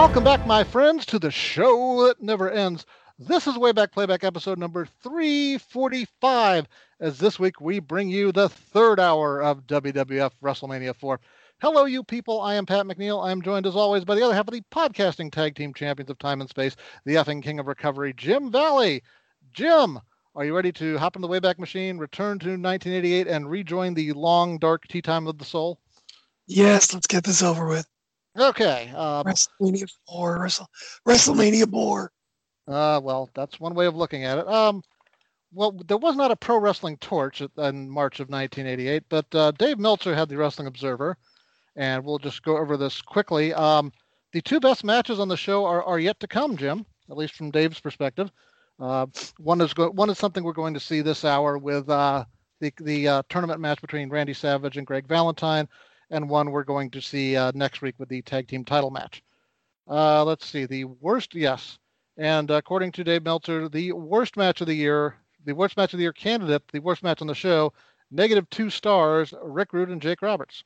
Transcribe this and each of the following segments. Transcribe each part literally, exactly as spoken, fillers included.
Welcome back, my friends, to the show that never ends. This is Way Back Playback episode number three forty-five, as this week we bring you the third hour of W W F WrestleMania four. Hello, you people. I am Pat McNeil. I am joined, as always, by the other half of the podcasting tag team champions of time and space, the effing king of recovery, Jim Valley. Jim, are you ready to hop in the Wayback Machine, return to nineteen eighty-eight, and rejoin the long, dark tea time of the soul? Yes, let's get this over with. Okay. Um, WrestleMania four, Wrestle, WrestleMania four. Uh, well, that's one way of looking at it. Um, well, there was not a Pro Wrestling Torch in March of nineteen eighty-eight, but uh, Dave Meltzer had the Wrestling Observer, and we'll just go over this quickly. Um, the two best matches on the show are, are yet to come, Jim, at least from Dave's perspective. Uh, one is go- one is something we're going to see this hour with uh, the the uh, tournament match between Randy Savage and Greg Valentine, and one we're going to see uh, next week with the tag team title match. Uh, let's see, the worst, yes. And according to Dave Meltzer, the worst match of the year, the worst match of the year candidate, the worst match on the show, negative two stars, Rick Rude and Jake Roberts.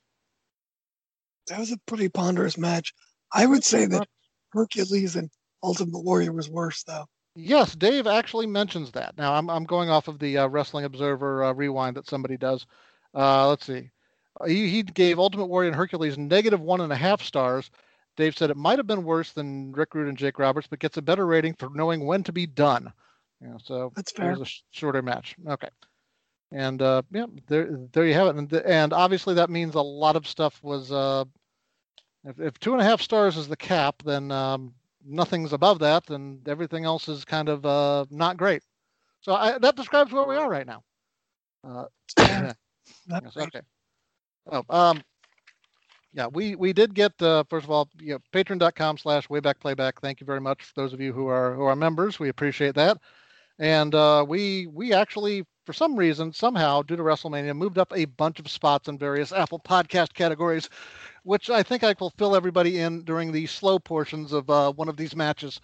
That was a pretty ponderous match. I would say that Hercules and Ultimate Warrior was worse, though. Yes, Dave actually mentions that. Now, I'm I'm going off of the uh, Wrestling Observer uh, rewind that somebody does. Uh, let's see. He, he gave Ultimate Warrior and Hercules negative one and a half stars. Dave said it might have been worse than Rick Rude and Jake Roberts, but gets a better rating for knowing when to be done. Yeah, so that's fair. It was a sh- shorter match. Okay. And uh, yeah, there there you have it. And, and obviously that means a lot of stuff was, uh, if, if two and a half stars is the cap, then um, nothing's above that, and everything else is kind of uh, not great. So I, that describes where we are right now. Uh, yeah. Yes, okay. Oh, um, yeah, we, we did get, uh, first of all, you know, patreon.com slash waybackplayback. Thank you very much for those of you who are who are members. We appreciate that. And uh, we we actually, for some reason, somehow, due to WrestleMania, moved up a bunch of spots in various Apple podcast categories, which I think I will fill everybody in during the slow portions of uh, one of these matches.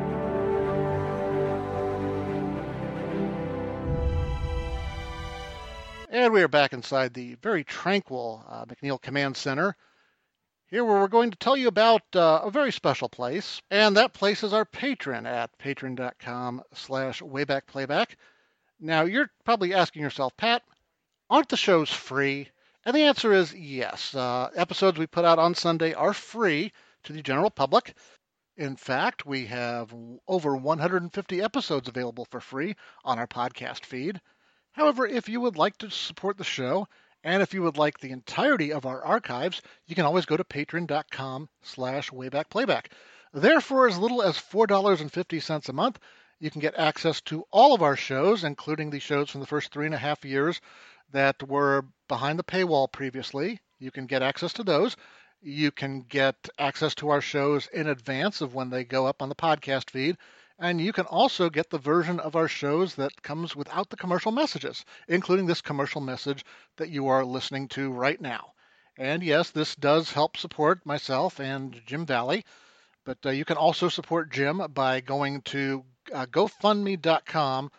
And we are back inside the very tranquil uh, McNeil Command Center, here where we're going to tell you about uh, a very special place, and that place is our Patreon at patreon.com slash waybackplayback. Now, you're probably asking yourself, Pat, aren't the shows free? And the answer is yes. Uh, episodes we put out on Sunday are free to the general public. In fact, we have over one hundred fifty episodes available for free on our podcast feed. However, if you would like to support the show, and if you would like the entirety of our archives, you can always go to patreon.com slash waybackplayback. There, for as little as four dollars and fifty cents a month, you can get access to all of our shows, including the shows from the first three and a half years that were behind the paywall previously. You can get access to those. You can get access to our shows in advance of when they go up on the podcast feed. And you can also get the version of our shows that comes without the commercial messages, including this commercial message that you are listening to right now. And yes, this does help support myself and Jim Valley, but uh, you can also support Jim by going to uh, gofundme.com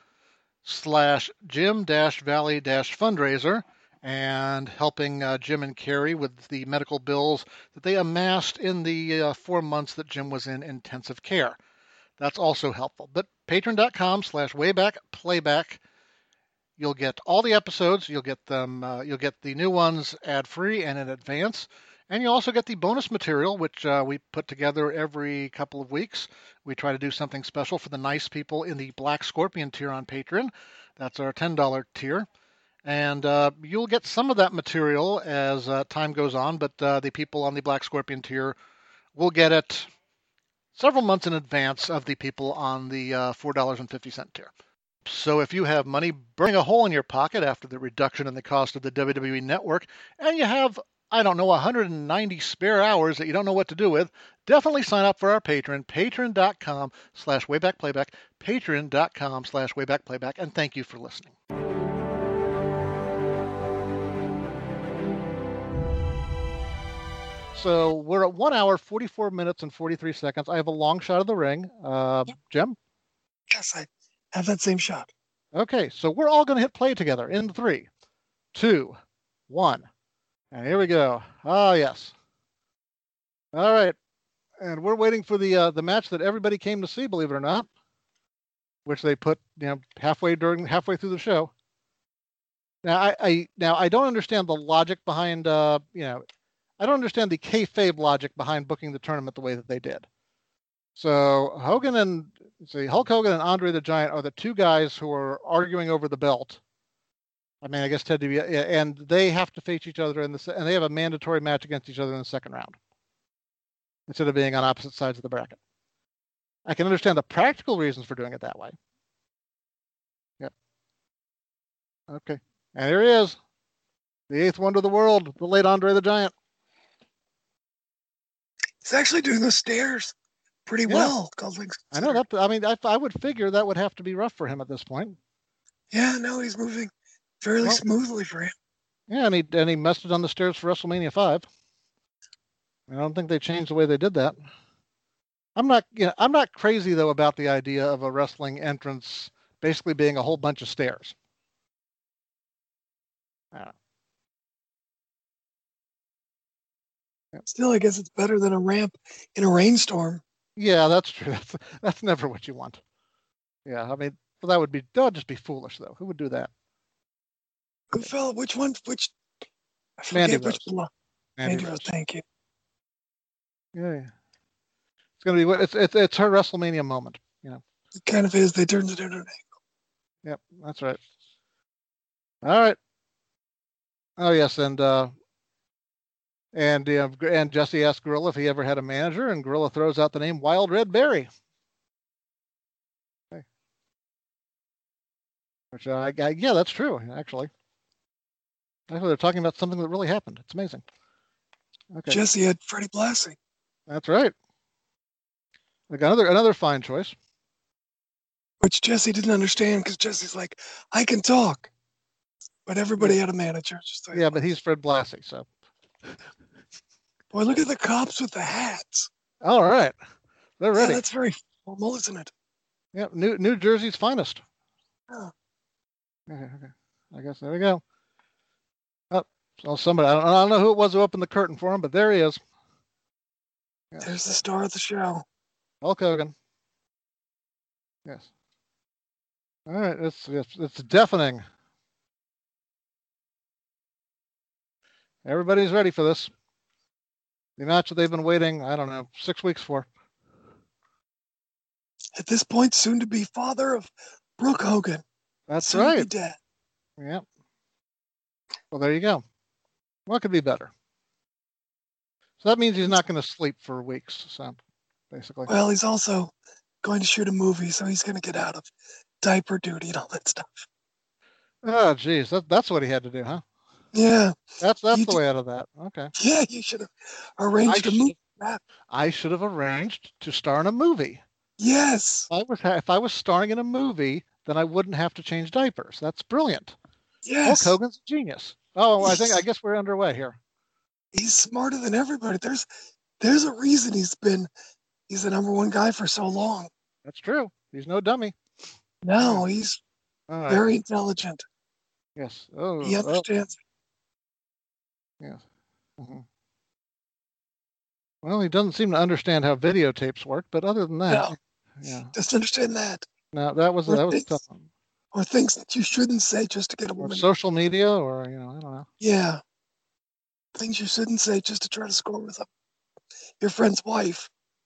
slash Jim Valley fundraiser and helping uh, Jim and Carrie with the medical bills that they amassed in the uh, four months that Jim was in intensive care. That's also helpful. But patreon.com slash waybackplayback. You'll get all the episodes. You'll get them. Uh, you'll get the new ones ad-free and in advance. And you'll also get the bonus material, which uh, we put together every couple of weeks. We try to do something special for the nice people in the Black Scorpion tier on Patreon. That's our ten dollars tier. And uh, you'll get some of that material as uh, time goes on, but uh, the people on the Black Scorpion tier will get it several months in advance of the people on the uh, four dollars and fifty cents tier. So if you have money burning a hole in your pocket after the reduction in the cost of the W W E Network, and you have, I don't know, one hundred ninety spare hours that you don't know what to do with, definitely sign up for our Patreon, patreon.com slash waybackplayback, patreon.com slash waybackplayback, and thank you for listening. So we're at one hour, forty-four minutes, and forty-three seconds. I have a long shot of the ring. Uh, Yep. Jim? Yes, I have that same shot. Okay, so we're all going to hit play together in three, two, one. And here we go. Oh, yes. All right. And we're waiting for the uh, the match that everybody came to see, believe it or not, which they put you know halfway during halfway through the show. Now I, I now I don't understand the logic behind uh you know I don't understand the kayfabe logic behind booking the tournament the way that they did. So Hogan and see Hulk Hogan and Andre the Giant are the two guys who are arguing over the belt. I mean, I guess Ted DiBiase, and they have to face each other in the and they have a mandatory match against each other in the second round instead of being on opposite sides of the bracket. I can understand the practical reasons for doing it that way. Yep. Okay. And here he is, the eighth wonder of the world, the late Andre the Giant. He's actually doing the stairs pretty Yeah. well. I know that. I mean, I, I would figure that would have to be rough for him at this point. Yeah, no, he's moving fairly well, smoothly for him. Yeah, and he and he messed it on the stairs for WrestleMania five. I don't think they changed the way they did that. I'm not, you know, I'm not crazy though about the idea of a wrestling entrance basically being a whole bunch of stairs. Uh, Still, I guess it's better than a ramp in a rainstorm. Yeah, that's true. That's that's never what you want. Yeah, I mean, well, that would be that would just be foolish though. Who would do that? Who fell? Which one? Which? I forget Mandy which Rose. block. Mandy, Mandy Rose. Rose. Thank you. Yeah, yeah. It's gonna be what it's it's it's her WrestleMania moment. You know. It kind of is. They turned it into an angle. Yep, that's right. All right. Oh yes, and uh, and uh, and Jesse asked Gorilla if he ever had a manager, and Gorilla throws out the name Wild Red Berry. Okay. Which uh, I, I yeah, that's true actually. Actually, they're talking about something that really happened. It's amazing. Okay. Jesse had Freddie Blassie. That's right. Like another another fine choice. Which Jesse didn't understand because Jesse's like, I can talk. But everybody yeah. had a manager. Just yeah, but he's Fred Blassie, so. Boy, look at the cops with the hats. All right. They're ready. Yeah, that's very formal, isn't it? Yeah, New New Jersey's finest. Oh. Okay, okay. I guess there we go. Oh, so somebody, I don't, I don't know who it was who opened the curtain for him, but there he is. Yeah. There's the star of the show. Hulk Hogan. Yes. All right, it's it's, it's deafening. Everybody's ready for this. The match that they've been waiting, I don't know, six weeks for. At this point, soon to be father of Brooke Hogan. That's soon right. To be dead. Yep. Well, there you go. What could be better? So that means he's not going to sleep for weeks. So basically. Well, he's also going to shoot a movie, so he's going to get out of diaper duty and all that stuff. Oh, geez, that, that's what he had to do, huh? Yeah. That's that's you the d- way out of that. Okay. Yeah, you should have arranged I a movie. I should have arranged to star in a movie. Yes. If I was if I was starring in a movie, then I wouldn't have to change diapers. That's brilliant. Yes. Hulk Hogan's a genius. Oh, I think I guess we're underway here. He's smarter than everybody. There's there's a reason he's been he's the number one guy for so long. That's true. He's no dummy. No, he's right. very intelligent. Yes. Oh, he understands. Oh. Yes. Mm-hmm. Well, he doesn't seem to understand how videotapes work, but other than that, no. yeah, doesn't understand that. No, that was or that was things, a tough one. Or things that you shouldn't say just to get a woman. Or social media, or you know, I don't know. Yeah, things you shouldn't say just to try to score with them. Your friend's wife.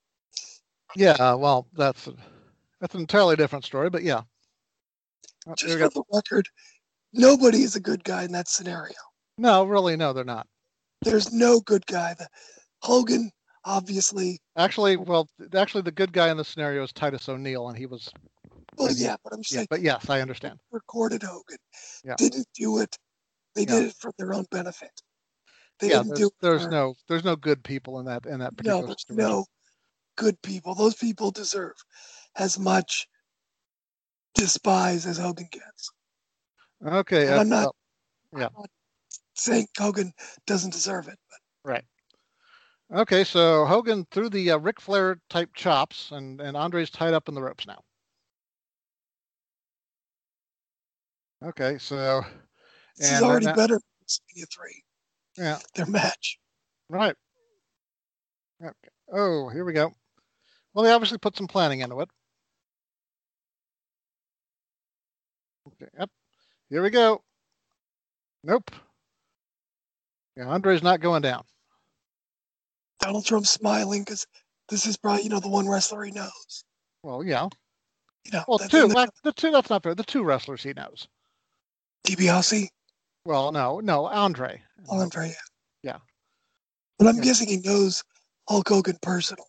Yeah, well, that's a, that's an entirely different story, but yeah. Just for got... the record, nobody is a good guy in that scenario. No, really, no, they're not. There's no good guy. The Hogan, obviously. Actually, well, actually, the good guy in the scenario is Titus O'Neil, and he was. Well, yeah, he, but I'm yeah, saying. But yes, I understand. Recorded Hogan. Yeah. Didn't do it. They yeah. did it for their own benefit. They yeah, didn't there's, do it there's for, no there's no good people in that in that particular no, there's situation. no good people. Those people deserve as much despise as Hogan gets. Okay, and I'm not. Uh, yeah. I'm not saying Hogan doesn't deserve it, but. Right. Okay, so Hogan threw the uh, Ric Flair type chops, and and Andre's tied up in the ropes now. Okay, so this is already that, better than WrestleMania three. Yeah, their match. Right. Okay. Oh, here we go. Well, they obviously put some planning into it. Okay, yep. Here we go. Nope. Yeah, Andre's not going down. Donald Trump's smiling because this is probably, you know, the one wrestler he knows. Well, yeah. You know, Well, that, two. the, The two. That's not fair. The two wrestlers he knows. DiBiase, Well, no, no, Andre. Andre. Yeah. But I'm Yeah. guessing he knows Hulk Hogan personally.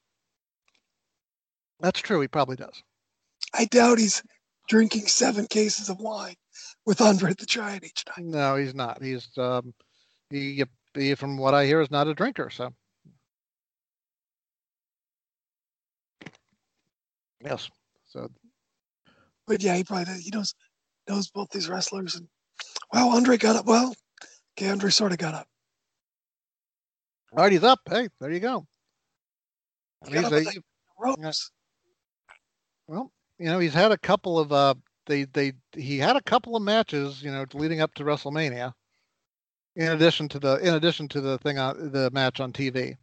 That's true. He probably does. I doubt he's drinking seven cases of wine with Andre the Giant each night. No, he's not. He's um, he, he from what I hear is not a drinker. So yes. So. But yeah, he probably does. He knows knows both these wrestlers. And wow, Andre got up. Well, okay, Andre sort of got up. All right, he's up. Hey, there you go. He got he's up a, the ropes. Well, you know, he's had a couple of uh, they they he had a couple of matches, you know, leading up to WrestleMania. In addition to the in addition to the thing on the match on T V.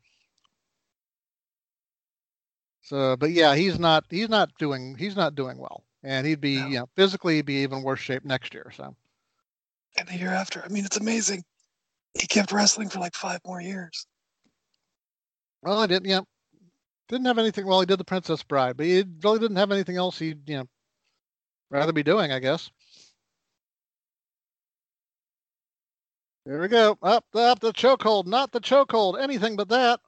So, but yeah, he's not he's not doing he's not doing well, and he'd be No. you know physically he'd be even worse shape next year. So. And the year after, I mean, it's amazing. He kept wrestling for like five more years. Well, I didn't. Yeah, didn't have anything. Well, he did the Princess Bride, but he really didn't have anything else he'd you know rather be doing, I guess. There we go. Up, up the chokehold, not the chokehold, anything but that.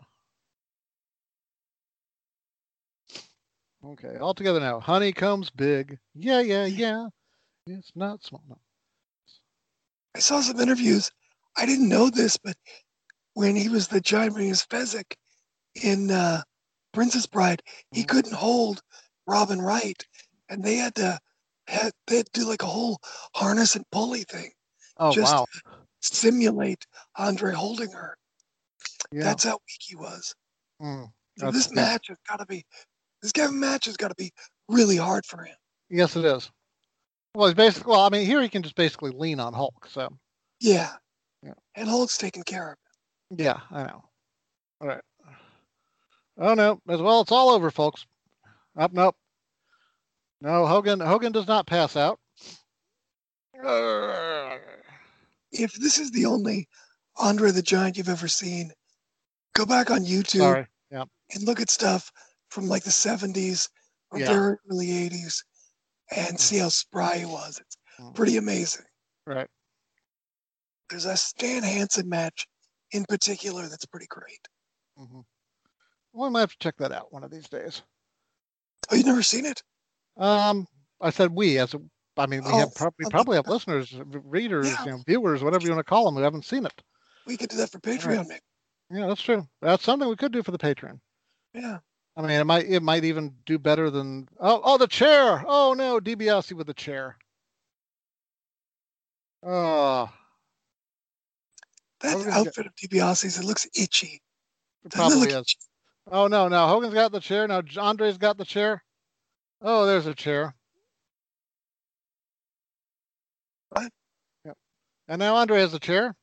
Okay, all together now. Honey comes big. Yeah, yeah, yeah. It's not small. No. I saw some interviews. I didn't know this, but when he was the giant, when he was Fezzik in uh, Princess Bride, he Mm-hmm. couldn't hold Robin Wright, and they had to had they had to do like a whole harness and pulley thing. Oh just wow! To simulate Andre holding her. Yeah. That's how weak he was. Mm, So this yeah. match has got to be this Kevin match has got to be really hard for him. Yes, it is. Well, he's basically. Well, I mean, here he can just basically lean on Hulk. So. Yeah. Yeah. And Hulk's taking care of him. Yeah, I know. All right. Oh no! As well, it's all over, folks. Up, nope. No, Hogan. Hogan does not pass out. If this is the only Andre the Giant you've ever seen, go back on YouTube. Sorry. Yeah. And look at stuff from like the seventies or Yeah. very early eighties and see how spry he was. It's pretty amazing. Right. There's a Stan Hansen match in particular that's pretty great. Mm-hmm. Well, I might have to check that out one of these days. Oh, you've never seen it? Um, I said we as a, I mean, we Oh, have probably probably have listeners, readers, Yeah. you know, viewers, whatever you want to call them, who haven't seen it. We could do that for Patreon, right. maybe. Yeah, that's true. That's something we could do for the Patreon. Yeah. I mean, it might it might even do better than oh oh the chair. Oh no, DiBiase with the chair. Oh. That Hogan's outfit of DiBiase's, it looks itchy. It Doesn't it probably look is. itchy? Oh no, no, Hogan's got the chair. Now Andre's got the chair. Oh, there's a chair. What? Yep. And now Andre has a chair.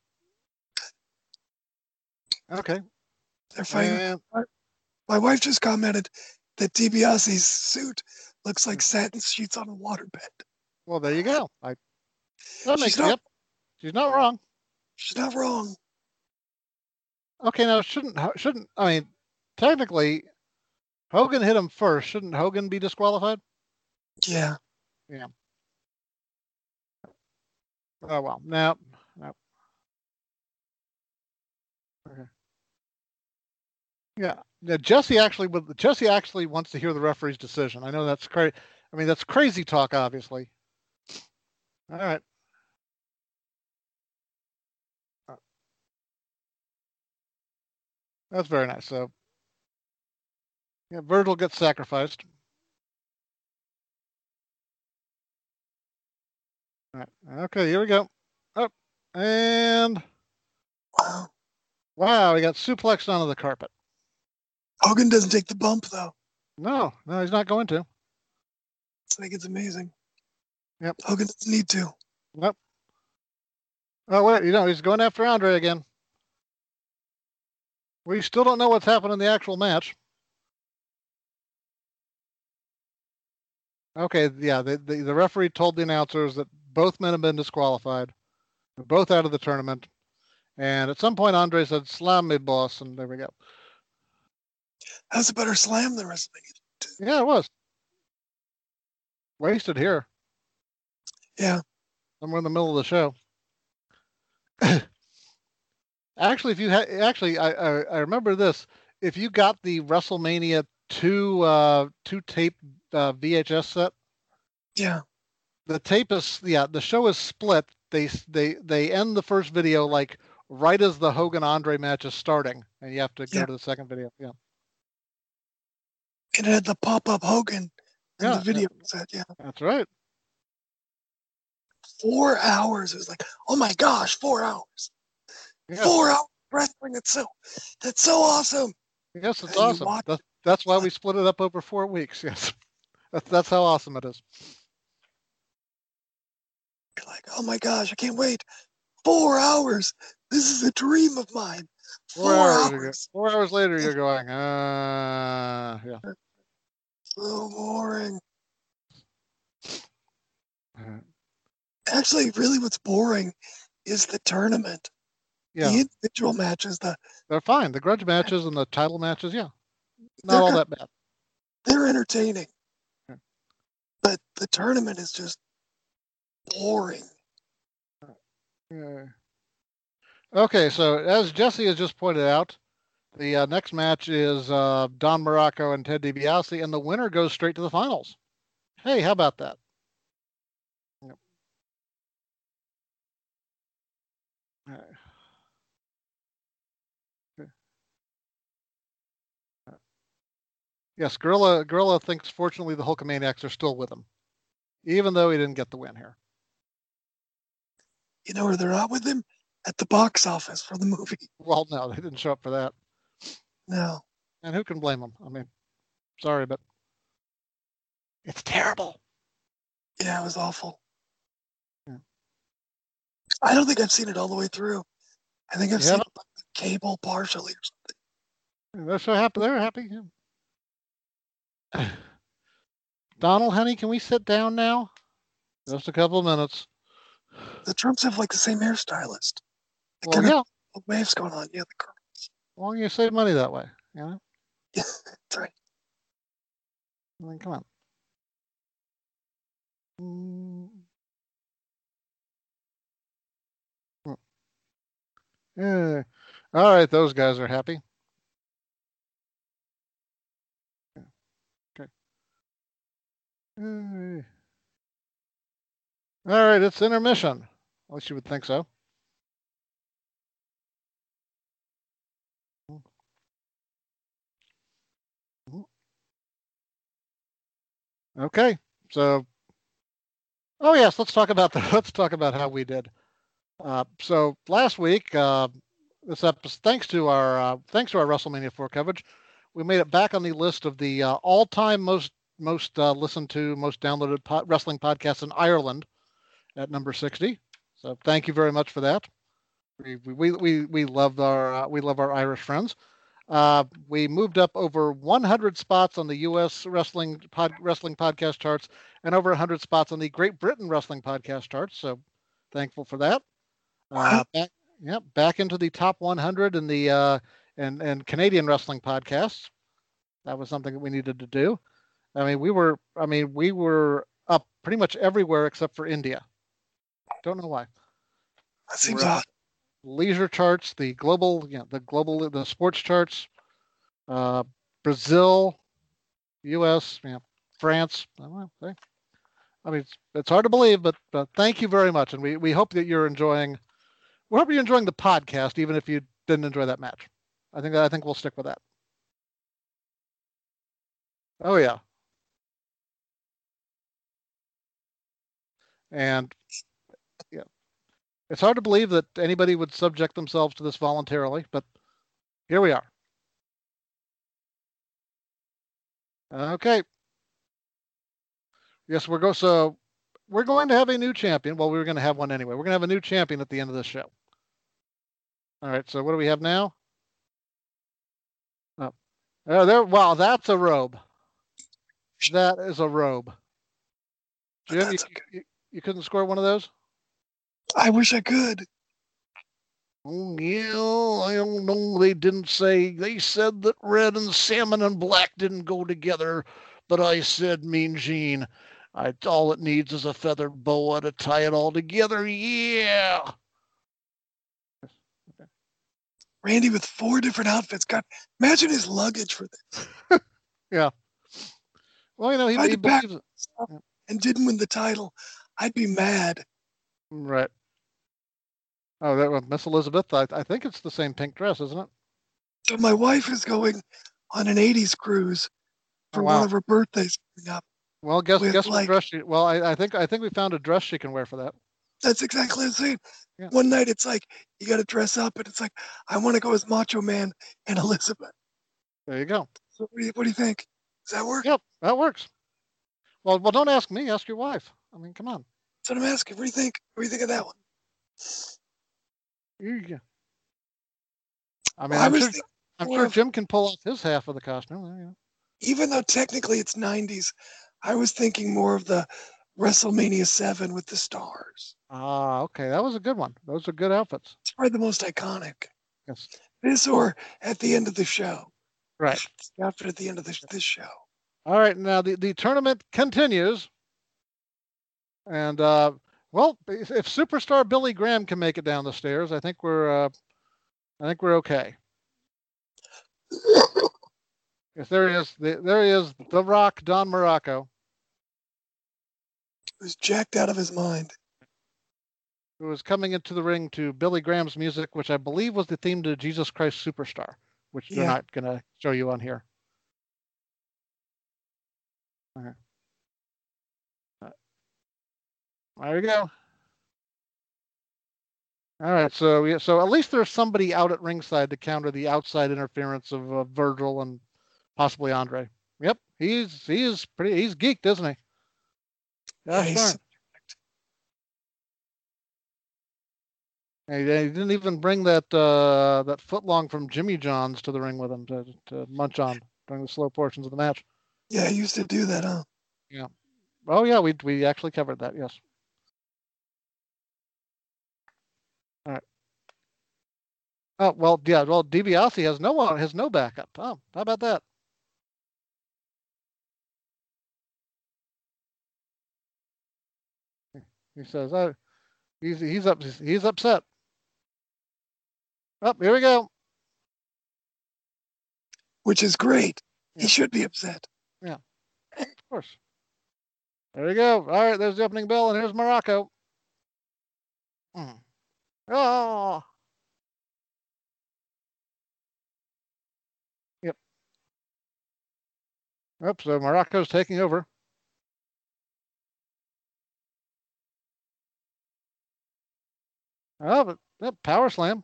Okay. They're fighting. And, My wife just commented that DiBiase's suit looks like satin sheets on a waterbed. well, there you go. I that She's makes not- yep. She's not wrong. She's not wrong. Okay, now shouldn't shouldn't I mean technically Hogan hit him first. Shouldn't Hogan be disqualified? Yeah. Yeah. Oh well. No. No. Okay. Yeah. Yeah. Jesse actually would. Jesse actually wants to hear the referee's decision. I know that's crazy. I mean, that's crazy talk, obviously. All right. That's very nice. So, yeah, Virgil gets sacrificed. All right. Okay, here we go. Up and Wow. wow, he got suplexed onto the carpet. Hogan doesn't take the bump though. No, no, he's not going to. I think it's amazing. Yep. Hogan doesn't need to. Nope. Oh wait, you know he's going after Andre again. We still don't know what's happened in the actual match. Okay, yeah, the, the, the referee told the announcers that both men have been disqualified. They're both out of the tournament. And at some point, Andre said, "Slam me, boss," and there we go. That was a better slam than WrestleMania. Yeah, it was. Wasted here. Yeah. Somewhere in the middle of the show. Actually, if you had, actually, I, I, I remember this. If you got the WrestleMania two uh, two tape uh, V H S set, yeah, the tape is yeah, the show is split. They they they end the first video like right as the Hogan Andre match is starting, and you have to go yeah. to the second video. Yeah. And it had the pop up Hogan and yeah, the video yeah. set. Yeah. That's right. Four hours. It was like, oh my gosh, four hours. Yeah. Four hours wrestling. It's so that's so awesome. Yes, it's and awesome. That's, that's why we split it up over four weeks. Yes. That's that's how awesome it is. You're like, oh my gosh, I can't wait. Four hours. This is a dream of mine. Four, four hours. hours. Four hours later, you're going, uh, yeah. So boring. Actually, really what's boring is the tournament. Yeah. The individual matches. The They're fine. The grudge matches and the title matches, yeah. Not all that bad. They're entertaining. Yeah. But the tournament is just boring. Yeah. Okay, so as Jesse has just pointed out, the uh, next match is uh, Don Muraco and Ted DiBiase, and the winner goes straight to the finals. Hey, how about that? Yep. Right. Okay. Yes, Gorilla, Gorilla thinks fortunately the Hulkamaniacs are still with him, even though he didn't get the win here. You know where they're not with him? At the box office for the movie. Well, no, they didn't show up for that. No. And who can blame them? I mean, sorry, but it's terrible. Yeah, it was awful. Yeah. I don't think I've seen it all the way through. I think I've you seen haven't? it like cable partially or something. They're so happy. They're happy. Yeah. Donald, honey, can we sit down now? Just a couple of minutes. The Trumps have like the same hairstylist. Well, yeah. Waves going on. Yeah, the curls. Well, you save money that way, you know? Yeah, that's right. I mean, come on. Mm. Yeah. All right, those guys are happy. Okay. All right, it's intermission. At least you would think so. Okay, so oh yes, let's talk about the let's talk about how we did. Uh, so last week, uh, this episode, thanks to our uh, thanks to our WrestleMania four coverage, we made it back on the list of the uh, all-time most most uh, listened to, most downloaded po- wrestling podcasts in Ireland at number sixty. So thank you very much for that. We we we we love our uh, we love our Irish friends. Uh, we moved up over one hundred spots on the U S wrestling pod, wrestling podcast charts and over one hundred spots on the Great Britain wrestling podcast charts. So thankful for that. Uh, back, yeah, back into the top one hundred in the uh, and and Canadian wrestling podcasts. That was something that we needed to do. I mean, we were I mean we were up pretty much everywhere except for India. Don't know why. That seems odd. Leisure charts, the global, you know, the global, the sports charts, uh, Brazil, U S, you know, France. I, don't know, I mean, it's, it's hard to believe, but uh, thank you very much, and we, we hope that you're enjoying. We hope you're enjoying the podcast, even if you didn't enjoy that match. I think I think we'll stick with that. Oh yeah, and yeah. It's hard to believe that anybody would subject themselves to this voluntarily, but here we are. Okay. Yes, we're go. So we're going to have a new champion. Well, we were going to have one anyway. We're going to have a new champion at the end of the show. All right. So what do we have now? Oh, there. Wow, that's a robe. That is a robe. But Jim, you, that's okay. you, you couldn't score one of those? I wish I could. Oh, yeah, I don't know. They didn't say. They said that red and salmon and black didn't go together, but I said, Mean Gene, I, all it needs is a feathered boa to tie it all together. Yeah. Randy with four different outfits. God, imagine his luggage for this. Yeah. Well, you know, he, If I had he to pack believes it. stuff and didn't win the title, I'd be mad. Right. Oh, that was Miss Elizabeth. I, I think it's the same pink dress, isn't it? So my wife is going on an eighties cruise Oh, for one wow. of her birthdays coming up. Well, guess With guess what like, dress she? Well, I, I think I think we found a dress she can wear for that. that's exactly what I'm saying. Yeah. One night it's like you got to dress up, and it's like I want to go as Macho Man and Elizabeth. There you go. So what do you, what do you think? Does that work? Yep, that works. Well, well, don't ask me. Ask your wife. I mean, come on. That's what I'm asking. What do you think? What do you think of that one? You, I mean, Well, I I'm was sure thinking I'm more sure of, Jim can pull off his half of the costume. You know. even though technically it's nineties, I was thinking more of the WrestleMania seven with the stars. Ah, okay, that was a good one. Those are good outfits. It's probably the most iconic. Yes. This or at the end of the show. Right. After at the end of this, this show. All right. Now the, the tournament continues, and uh, well, if if superstar Billy Graham can make it down the stairs, I think we're uh, I think we're okay. Yes, there he is. The, there he is. The Rock, Don Morocco, Who's jacked out of his mind. who was coming into the ring to Billy Graham's music, which I believe was the theme to Jesus Christ Superstar, which they're Yeah. not going to show you on here. Okay. There you go. All right, so yeah, so at least there's somebody out at ringside to counter the outside interference of uh, Virgil and possibly Andre. Yep, he's he's pretty he's geeked, isn't he? Yeah, Gosh he's, darn. He, he didn't even bring that uh, that footlong from Jimmy John's to the ring with him to, to munch on during the slow portions of the match. yeah, he used to do that, huh? Yeah. Oh yeah, we we actually covered that. Yes. All right. Oh well, yeah. Well, DiBiase has no one has no backup. Oh, how about that? He says, "Oh, he's he's up he's upset." Oh, here we go. Which is great. Yeah. He should be upset. Yeah, of course. There we go. All right, there's the opening bell, and here's Morocco. Mm. Oh. Yep. Oops, so Morocco's taking over. Oh, but yep, power slam.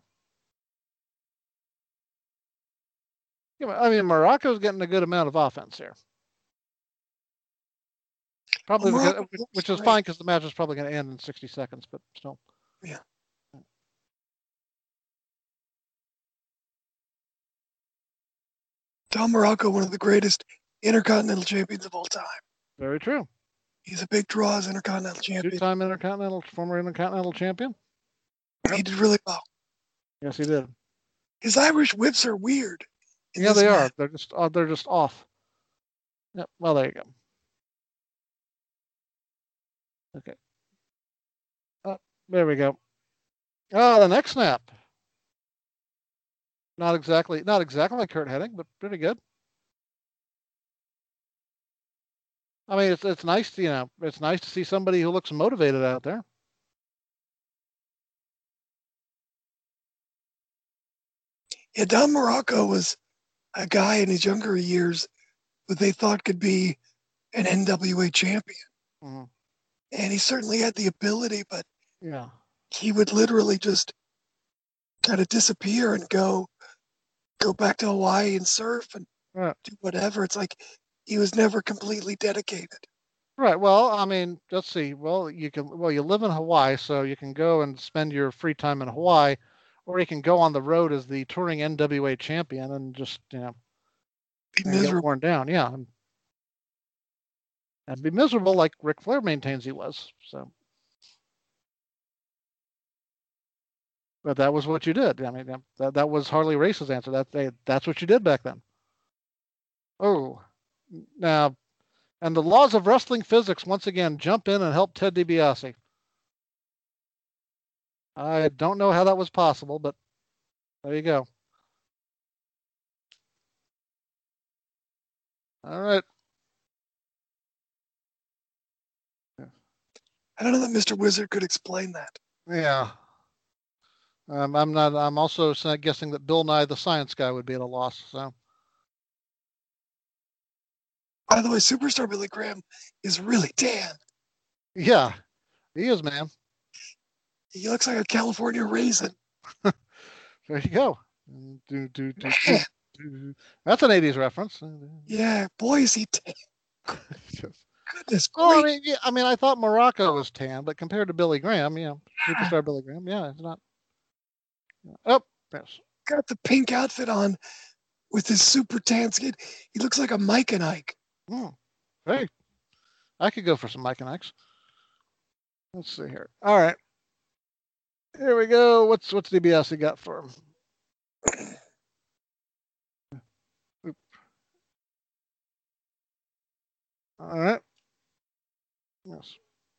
Yeah, I mean, Morocco's getting a good amount of offense here. Probably well, because, Morocco which is great. fine because the match is probably going to end in sixty seconds, but still. Yeah. Don Morocco, one of the greatest intercontinental champions of all time. Very true. He's a big draw as intercontinental champion. Two-time intercontinental, former intercontinental champion. Yep. He did really well. Yes, he did. His Irish whips are weird. Yeah, they match. are. They're just uh, they're just off. Yep. Well, there you go. Okay. Oh, there we go. Oh, the neck snap. Not exactly, not exactly like Kurt Hennig, but pretty good. I mean, it's it's nice, to, you know, it's nice to see somebody who looks motivated out there. Yeah, Don Morocco was a guy in his younger years who they thought could be an N W A champion. Mm-hmm. And he certainly had the ability, but yeah, he would literally just kind of disappear and go go back to Hawaii and surf and right. do whatever. It's like he was never completely dedicated. Right. Well, I mean, let's see. Well, you can. Well, you live in Hawaii, so you can go and spend your free time in Hawaii, or you can go on the road as the touring N W A champion and just, you know, Be and get miserable. worn down. Yeah, and, and be miserable like Ric Flair maintains he was. So, but that was what you did. I mean, that that was Harley Race's answer. That they that's what you did back then. Oh, now, and the laws of wrestling physics once again jump in and help Ted DiBiase. I don't know how that was possible, but there you go. All right. I don't know that Mister Wizard could explain that. Yeah. Um, I'm not. I'm also guessing that Bill Nye the Science Guy would be at a loss. So. By the way, Superstar Billy Graham is really tan. Yeah, he is, man. He looks like a California raisin. There you go. Do, do, do, do, do. That's an eighties reference. Yeah, boy, is he tan. Goodness Oh, I gracious. mean, yeah, I mean, I thought Morocco was tan, but compared to Billy Graham, you know, Superstar Billy Graham, yeah, it's not. Oh, yes. Got the pink outfit on with his super tan skin. He looks like a Mike and Ike. Hmm. Hey, I could go for some Mike and Ike's. Let's see here. All right. Here we go. What's what's DiBiase got for him? Oop. All right. Yes.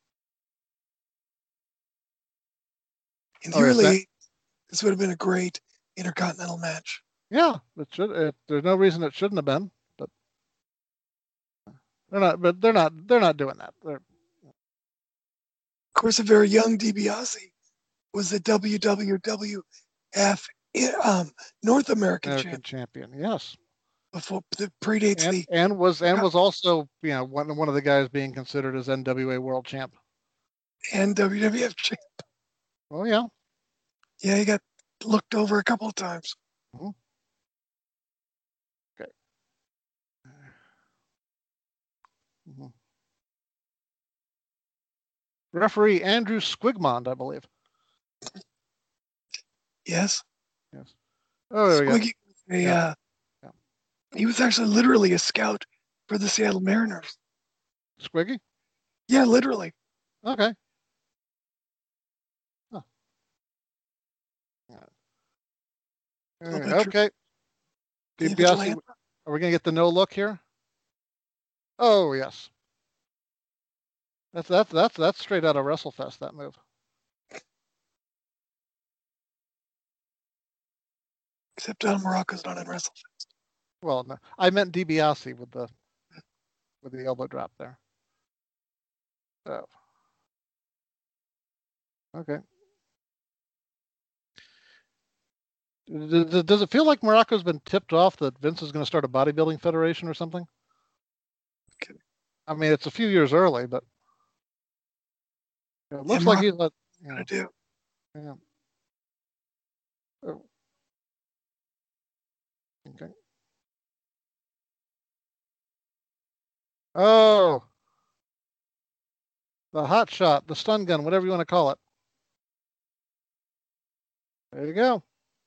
In Oh, the yes, that, early, this would have been a great intercontinental match. yeah, it should. It, there's no reason it shouldn't have been, but they're not. But they're not. They're not doing that. They're, Of course, a very young DiBiase was the W W F um, North American, American champion. champion. Yes. Before that predates and the and was and was also, you know, one one of the guys being considered as N W A World Champ. and W W F champ. Oh yeah. Yeah, he got looked over a couple of times. Mm-hmm. Okay. Mm-hmm. Referee Andrew Squigmond, I believe. Yes. Yes. Oh, there we Squiggy, go. a, Yeah. uh, Yeah. he was actually literally a scout for the Seattle Mariners. Squiggy. Yeah, literally. Okay. Huh. Okay. DiBiase, are we gonna get the no look here? Oh yes. That's that's that's that's straight out of WrestleFest, that move. Except Don Morocco's not in WrestleFest. Well, no, I meant DiBiase with the with the elbow drop there. Oh. Okay. Does it feel like Morocco's been tipped off that Vince is going to start a bodybuilding federation or something? Okay. I mean, it's a few years early, but it looks yeah, like he's let. Gonna do. Yeah. Oh. Okay. Oh, the hot shot, the stun gun, whatever you want to call it. There you go.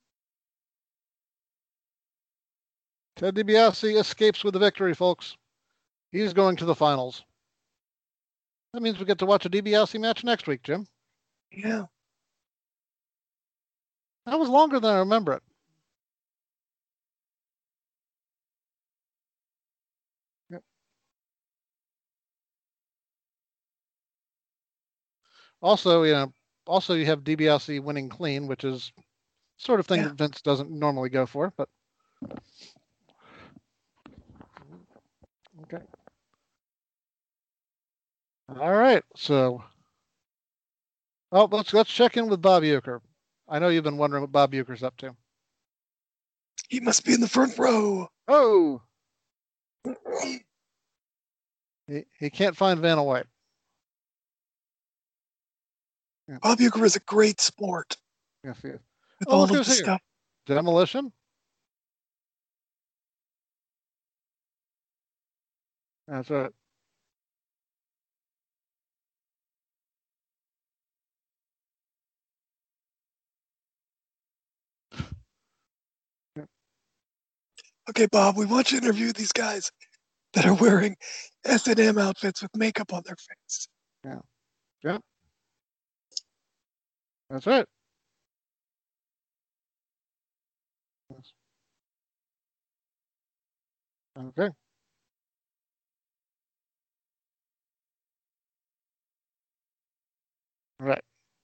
Ted DiBiase escapes with the victory, folks. He's going to the finals. That means we get to watch a DiBiase match next week, Jim. Yeah. That was longer than I remember it. Yep. Also, you know, also you have DiBiase winning clean, which is sort of thing yeah. that Vince doesn't normally go for, but okay. All right, so oh, let's let's check in with Bob Uecker. I know you've been wondering what Bob Uecker's up to. He must be in the front row. Oh, he he can't find Vanna White. Yeah. Bob Uecker is a great sport. Yes, he is. With Oh, all look of who's the here. stuff. Demolition. That's right. Okay, Bob, we want you to interview these guys that are wearing S and M outfits with makeup on their face. Yeah. Yep. That's right. Yes. Okay. Right.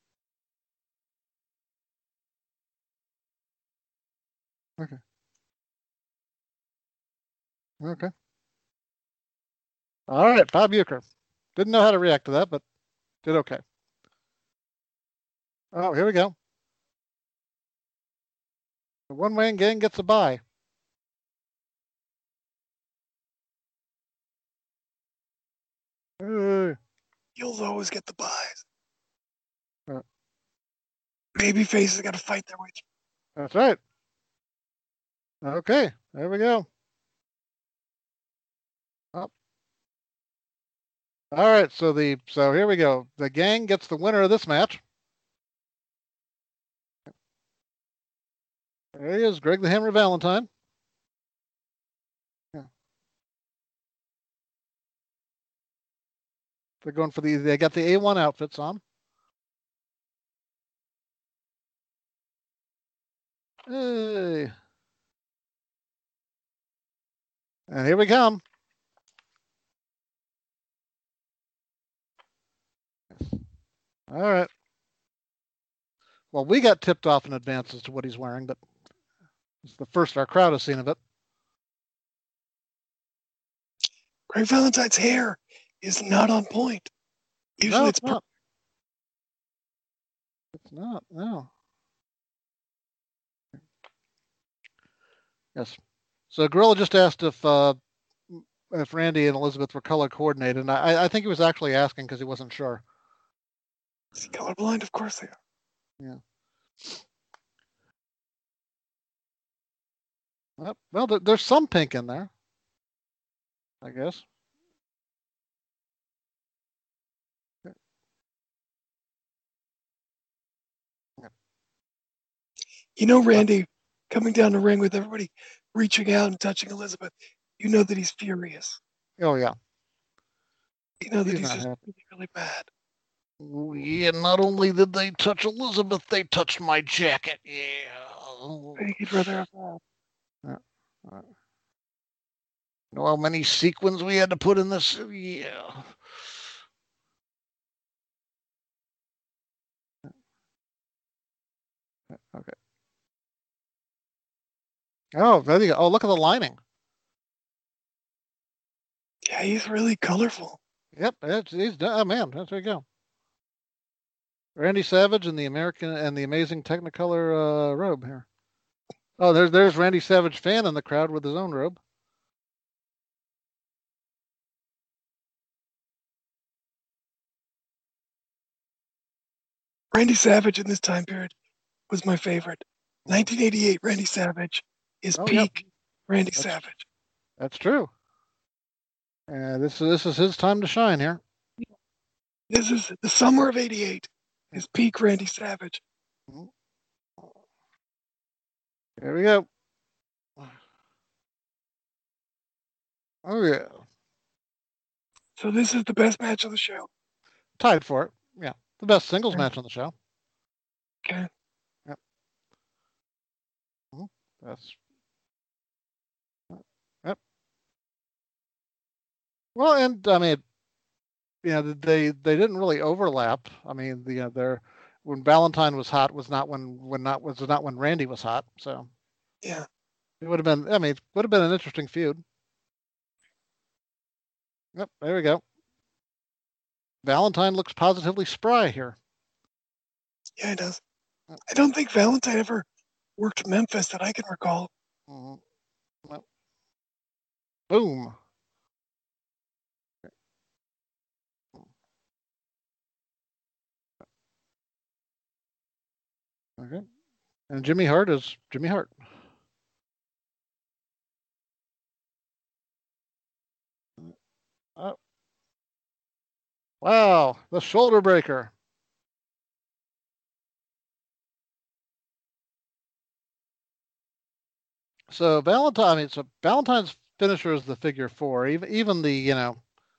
Okay. Okay. All right, Bob Uecker. Didn't know how to react to that, but did okay. Oh, here we go. The one-man gang gets a bye. Uh, You'll always get the buys. uh, Baby faces got to fight their way through. that's right. Okay, there we go. Oh. All right, so the so here we go. The gang gets the winner of this match. There he is, Greg the Hammer Valentine. Yeah. They're going for the they got the A one outfits on. Hey. And here we come. All right. Well, we got tipped off in advance as to what he's wearing, but it's the first our crowd has seen of it. Greg Valentine's hair is not on point. Usually No, it's, it's not. It's not. No. Yes. So Gorilla just asked if uh, if Randy and Elizabeth were color coordinated, and I, I think he was actually asking because he wasn't sure. Is he colorblind? Of course they are. Yeah. Well, well there, there's some pink in there, I guess. You know, Randy coming down the ring with everybody reaching out and touching Elizabeth. You know that he's furious. Oh yeah. You know that He's he's, not just happy. really, really mad. Oh, yeah, not only did they touch Elizabeth, they touched my jacket. Yeah. I think he'd rather have that. Yeah. Uh, know how many sequins we had to put in this? Yeah. Okay. Oh, there you go. Oh, look at the lining. Yeah, he's really colorful. Yep, it's, he's done. Oh man, there you go. Randy Savage and the American and the amazing Technicolor uh, robe here. Oh, there's there's Randy Savage fan in the crowd with his own robe. Randy Savage in this time period was my favorite. nineteen eighty-eight Randy Savage is Oh, peak yep. Randy That's, Savage. That's true. And this is this is his time to shine here. This is the summer of eighty-eight. Is peak Randy Savage. Here we go. Oh yeah. So this is the best match of the show. Tied for it. Yeah. The best singles Okay. match on the show. Okay. Yep. That's yep. Well, and I mean, you know, they they didn't really overlap. I mean, the uh, their when Valentine was hot was not when when not was not when Randy was hot. So Yeah. it would have been. I mean, it would have been an interesting feud. Yep. There we go. Valentine looks positively spry here. Yeah, he does. I don't think Valentine ever worked Memphis that I can recall. Mm-hmm. Yep. Boom. Okay. And Jimmy Hart is Jimmy Hart. Oh. Wow, the shoulder breaker. So Valentine, I mean, so Valentine's finisher is the figure four. Even even the you know,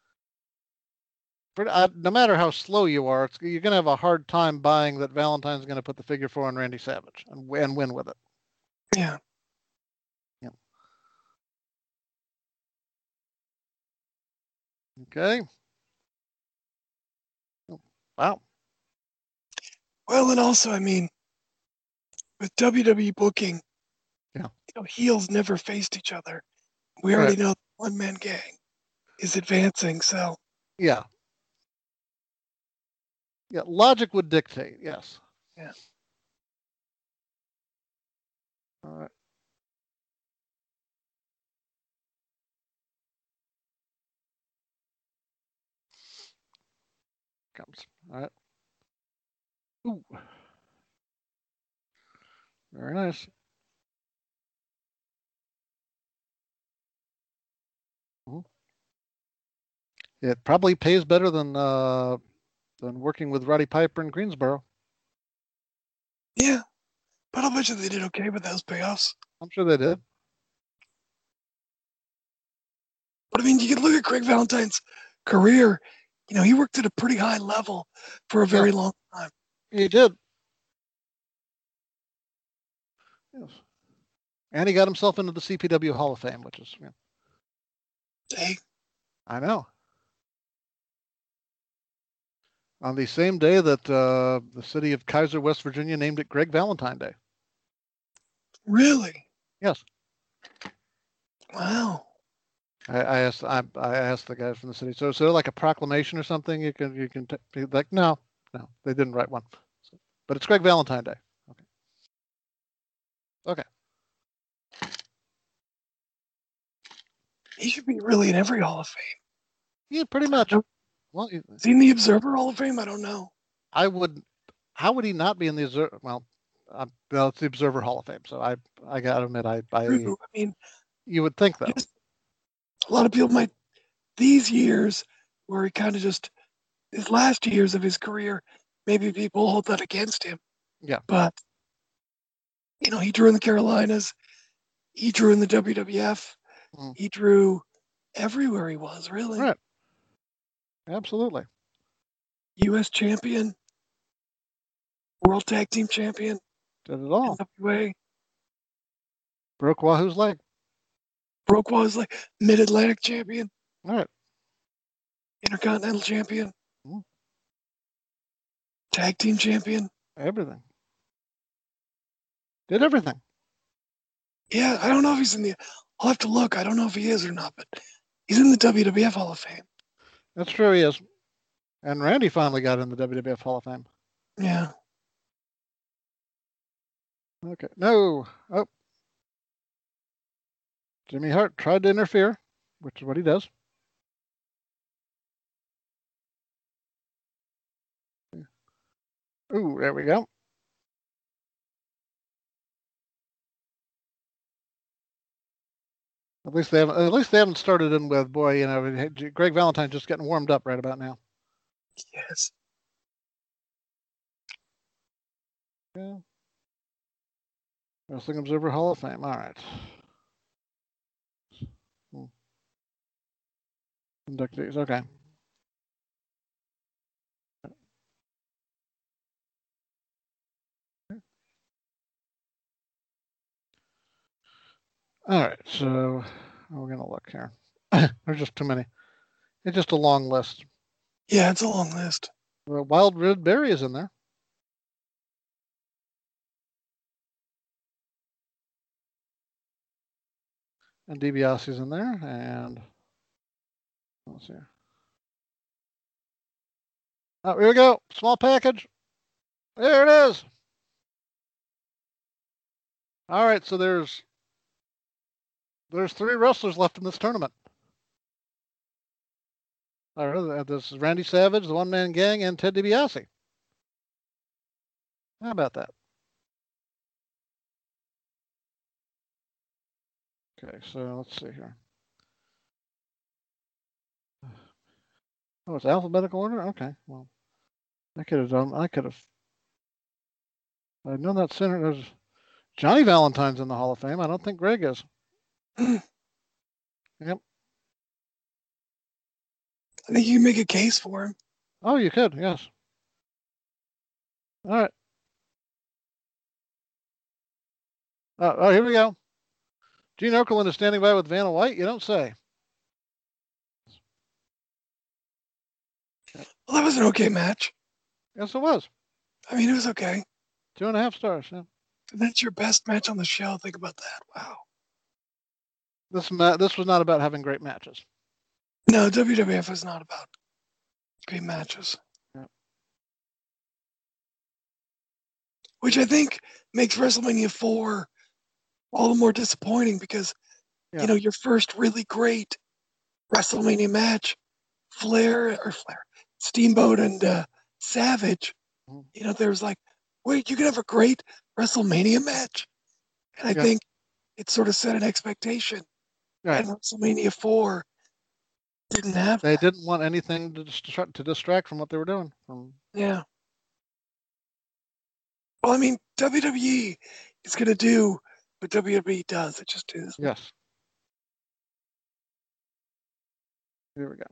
for, uh, no matter how slow you are, it's, you're going to have a hard time buying that Valentine's going to put the figure four on Randy Savage and, and win with it. Yeah. Yeah. Okay. Oh, wow. Well, and also, I mean, with W W E booking, Yeah. you know, heels never faced each other. We Right. already know the one man gang is advancing, so Yeah. Yeah. Logic would dictate. Yes. yeah. All right. Comes. All right. Ooh. Very nice. Mhm. It probably pays better than uh, than working with Roddy Piper in Greensboro. Yeah. But I'll bet you they did okay with those payoffs. I'm sure they did. But I mean, you can look at Craig Valentine's career. You know, he worked at a pretty high level for a very Yeah, long time. he did. Yes. And he got himself into the C P W Hall of Fame, which is, yeah, Hey, I know. On the same day that uh, the city of Kaiser, West Virginia, named it Greg Valentine Day. really? Yes. Wow. I, I asked. I, I asked the guys from the city. So, so like a proclamation or something. You can, you can t- be like, no, no, they didn't write one. So, but it's Greg Valentine Day. Okay. Okay. He should be really in every Hall of Fame. Yeah, pretty much. Well, Is he in the Observer Hall of Fame? I don't know. I would. How would he not be in the Observer? Well, uh, well, it's the Observer Hall of Fame. So I, I got to admit, I, I, True. I mean, you would think though. just a lot of people might, these years where he kind of just, his last years of his career, maybe people hold that against him. Yeah. But, you know, he drew in the Carolinas, he drew in the W W F, Mm. he drew everywhere he was, really. Right. Absolutely. U S champion, World Tag Team champion, Did it all. N W A, Broke Wahoo's leg. broke was like Mid Atlantic champion, All right. Intercontinental champion, Mm. Tag Team champion. Everything. Did everything. Yeah, I don't know if he's in the. I'll have to look. I don't know if he is or not, but he's in the W W F Hall of Fame. That's true. He is. And Randy finally got in the W W F Hall of Fame. Yeah. Okay. No. Oh. Jimmy Hart tried to interfere, which is what he does. Ooh, there we go. At least they haven't. At least they haven't started in with boy. You know, Greg Valentine just getting warmed up right about now. Yes. Yeah. Wrestling Observer Hall of Fame. All right. Hmm. Inductees. Okay. All right. So we're gonna look here. There's just too many. It's just a long list. Yeah, it's a long list. Well, Wild Red Berry is in there. And DiBiase's in there. And let's see. Oh, here we go. Small package. There it is. All right. So there's there's three wrestlers left in this tournament. All right. This is Randy Savage, the One Man Gang, and Ted DiBiase. How about that? Okay. So let's see here. Oh, it's alphabetical order. Okay. Well, I could have done. I could have. I know that center. There's Johnny Valentine's in the Hall of Fame. I don't think Greg is. Hmm. Yep. I think you can make a case for him. Oh, you could, yes. All right. Uh, oh, here we go. Gene Okerlund is standing by with Vanna White. You don't say. Well, that was an okay match. Yes, it was. I mean, it was okay. Two and a half stars. Yeah. And that's your best match on the show. Think about that. Wow. This ma- this was not about having great matches. No, W W F is not about great matches. Yeah. Which I think makes WrestleMania four all the more disappointing because, Yeah. you know, your first really great WrestleMania match, Flair or Flair, Steamboat and uh, Savage, Mm-hmm. you know, there was like, wait, you can have a great WrestleMania match? And I Yeah. think it sort of set an expectation. Right. And WrestleMania four didn't have They that. didn't want anything to distract, to distract from what they were doing. From... Yeah. Well, I mean, W W E is going to do what W W E does. It just is. Yes. Here we go.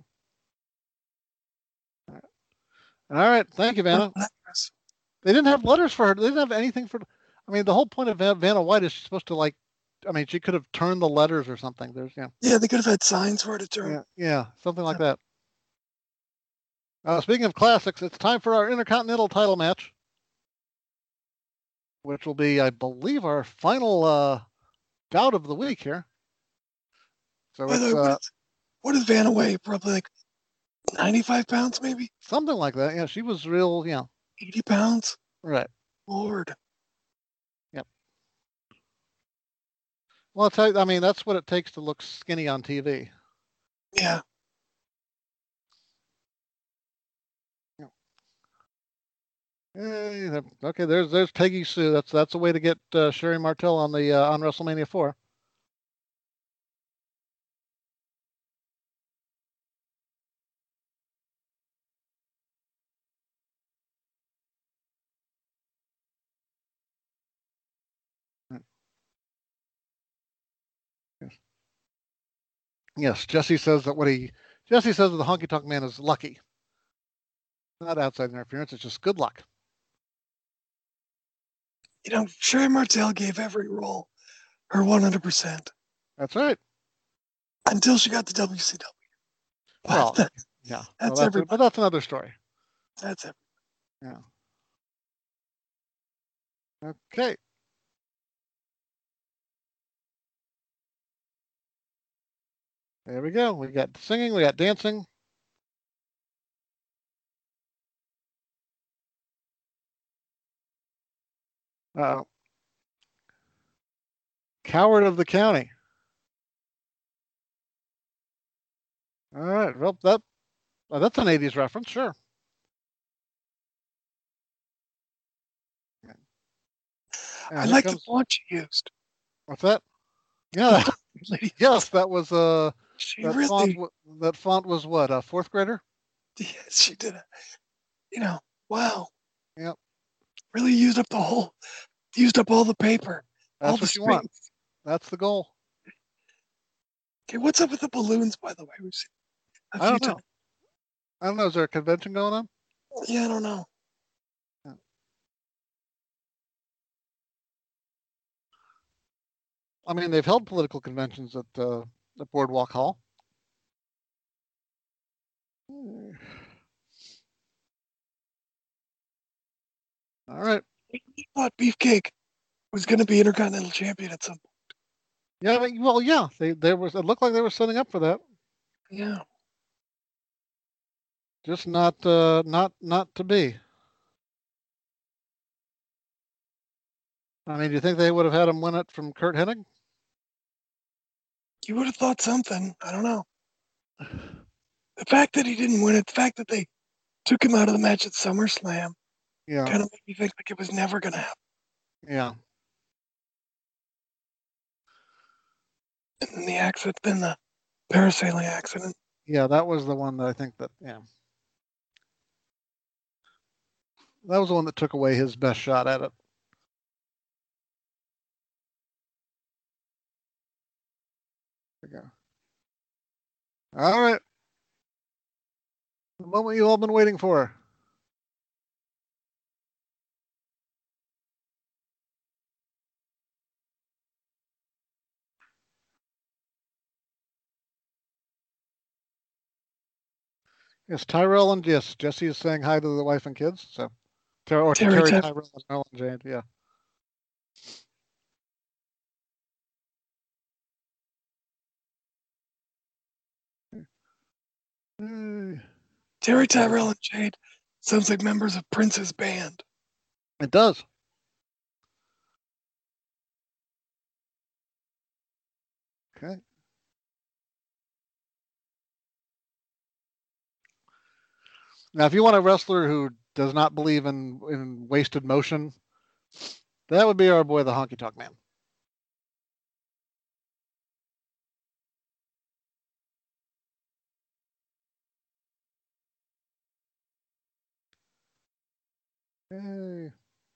All right. All right. Thank you, Vanna. They didn't have letters for her. They didn't have anything for. I mean, the whole point of Vanna White is she's supposed to like. I mean, she could have turned the letters or something. There's yeah. Yeah, they could have had signs for her to turn. Yeah, yeah, something like that. Uh, speaking of classics, it's time for our Intercontinental title match, which will be, I believe, our final uh, bout of the week here. So By it's the way, uh, what, is, what is Vanna weigh? Probably like ninety-five pounds, maybe? something like that. Yeah, she was real, yeah. eighty pounds? Right. Lord. Yep. Well, I'll tell you, I mean, that's what it takes to look skinny on T V. Yeah. Hey, okay, there's there's Peggy Sue. That's that's a way to get uh, Sherry Martel on the uh, on WrestleMania four. Yes, Jesse says that what he Jesse says that the Honky Tonk Man is lucky. Not outside interference, it's just good luck. You know, Sherry Martel gave every role her one hundred percent. That's right. Until she got to W C W. But Well, that's, yeah. That's well, that's everybody. A, but that's another story. That's it. Yeah. Okay. There we go. We got singing, we got dancing. Uh, Coward of the County. All right. Well, that well, that's an eighties reference, sure. And I here like comes, the font she used. What's that? Yeah. Lady. Yes, that was uh She that really, font. wa- That font was what, a fourth grader? yes, she did it. You know, wow. Yep. Really used up the whole, used up all the paper. all That's the what you want. space. That's the goal. Okay, what's up with the balloons, by the way? We've seen a I few don't know. times. I don't know. Is there a convention going on? Yeah, I don't know. I mean, they've held political conventions at uh, the Boardwalk Hall. All right. I thought Beefcake was going to be Intercontinental Champion at some point. Yeah. I mean, well, yeah. They there was. It looked like they were setting up for that. Yeah. Just not. Uh, not. Not to be. I mean, do you think they would have had him win it from Kurt Hennig? You would have thought something. I don't know. The fact that he didn't win it, the fact that they took him out of the match at SummerSlam, Yeah. kind of made me think like it was never going to happen. Yeah. And then the accident, then the parasailing accident. Yeah, that was the one that I think that. Yeah. That was the one that took away his best shot at it. There we go. All right. The moment you all been waiting for. Yes, Tyrell and yes, Jesse is saying hi to the wife and kids. So, or to Terry Terry, Ty- Tyrell, and Ellen Jade. Yeah. Hey. Terry Tyrell and Jade sounds like members of Prince's band. It does. Okay. Now, if you want a wrestler who does not believe in, in wasted motion, that would be our boy, the Honky Tonk Man. Hey.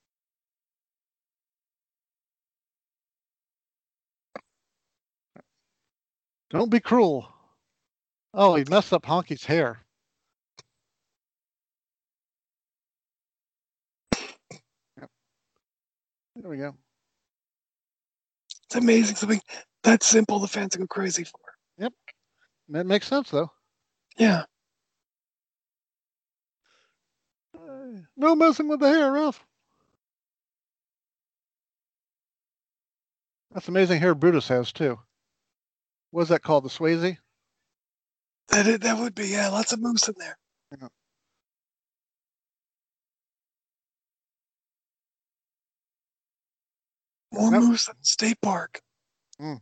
Don't be cruel. Oh, he messed up Honky's hair. Yep. There we go. It's amazing. Something that simple the fans go crazy for. Yep. That makes sense, though. Yeah. Uh, no messing with the hair, Ralph. That's amazing hair Brutus has, too. What's that called? The Swayze? That it, that would be, yeah, lots of moose in there. Yeah. More Yep. moose than State Park. Mm.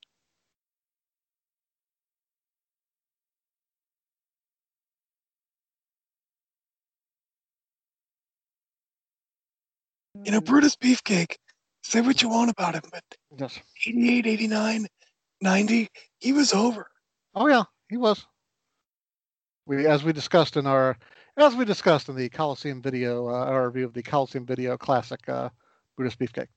You know, Brutus Beefcake, say what you want about him, but Yes. eighty-eight, eighty-nine, ninety, he was over. Oh, yeah, he was. We, as we discussed in our, as we discussed in the Coliseum video, uh, our review of the Coliseum video classic, uh, Brutus Beefcake,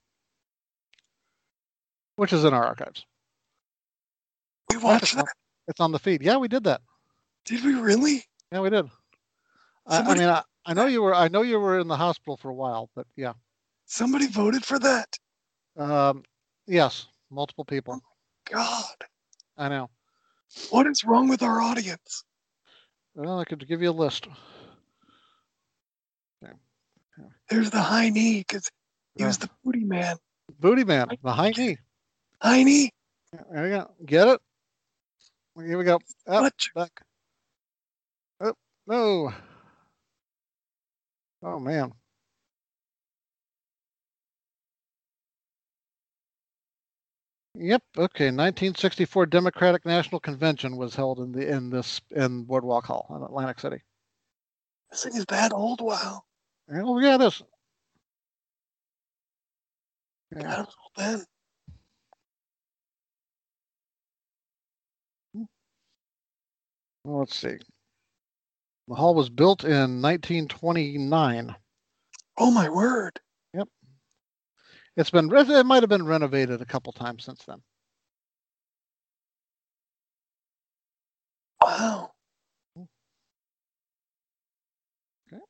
which is in our archives. We watched it's that. On, it's on the feed. Yeah, we did that. Did we really? Yeah, we did. I, I mean, I, I know you were, I know you were in the hospital for a while, but yeah. Somebody voted for that. Um, yes, multiple people. Oh, God. I know. What is wrong with our audience? Well, I could give you a list. Okay. There's the high knee because he uh, was the booty man. Booty man, the high knee. High knee. There we go. Get it? Here we go. Up, back. Oh, no. Oh, man. Yep. Okay. nineteen sixty-four Democratic National Convention was held in the in this in Boardwalk Hall in Atlantic City. This thing is that old. Wow. Oh yeah, it is. Yeah. God, it was old then. Well, let's see. The hall was built in nineteen twenty-nine. Oh my word. Yep. It's been it might have been renovated a couple times since then. Wow. Okay.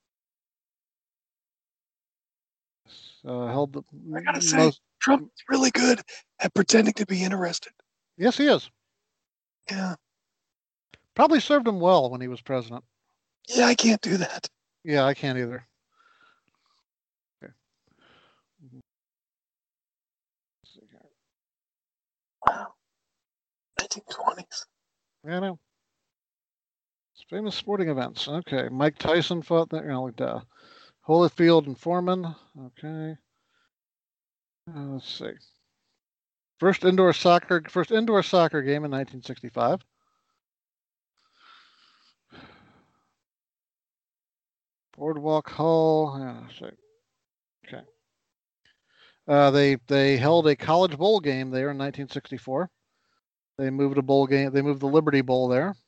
Uh, held the I gotta say, most... Trump's really good at pretending to be interested. Yes, he is. Yeah. Probably served him well when he was president. Yeah, I can't do that. Yeah, I can't either. Okay. Wow. nineteen twenties. Yeah, I know. It's famous sporting events. Okay. Mike Tyson fought there. You know, uh, Holyfield and Foreman. Okay. Uh, let's see. First indoor soccer, first indoor soccer game in nineteen sixty-five. Boardwalk Hall. Yeah, okay. Uh, they they held a college bowl game there in nineteen sixty-four. They moved a bowl game. They moved the Liberty Bowl there.